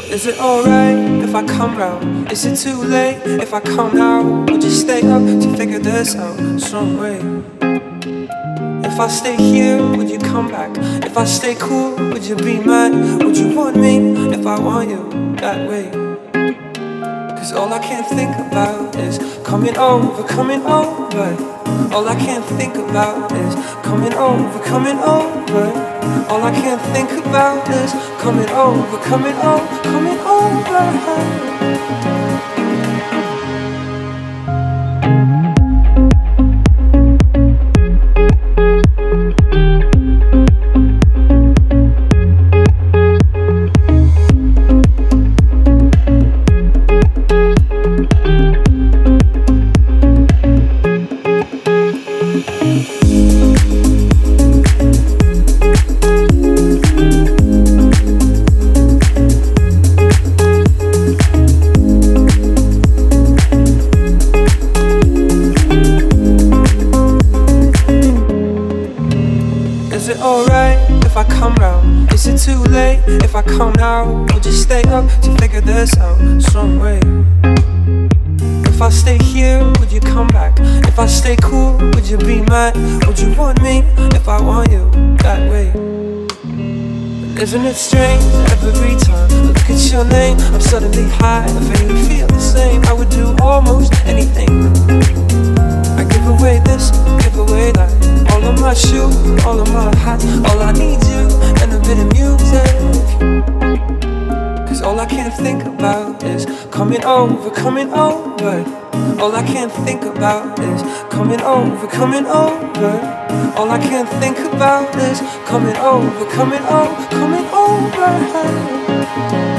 Is it alright if I come round? Is it too late if I come now? Would you stay up to figure this out some way? If I stay here, would you come back? If I stay cool, would you be mad? Would you want me if I want you that way? Cause all I can think about is coming over, coming over. All I can think about is coming over, coming over. All I can think about is coming over, coming over, coming over. Is it alright if I come round? Is it too late if I come now? Would you stay up to figure this out some way? If I stay here, would you come back? If I stay cool, would you be mad? Would you want me if I want you that way? And isn't it strange every time I look at your name, I'm suddenly high. If you feel the same, I would do almost anything. I give away this, give away that. All of my shoes, all of my hats. All I need you and a bit of music. Cause all I can think about is coming over, coming over. All I can think about is coming over, coming over. All I can think about is coming over, coming over, coming over.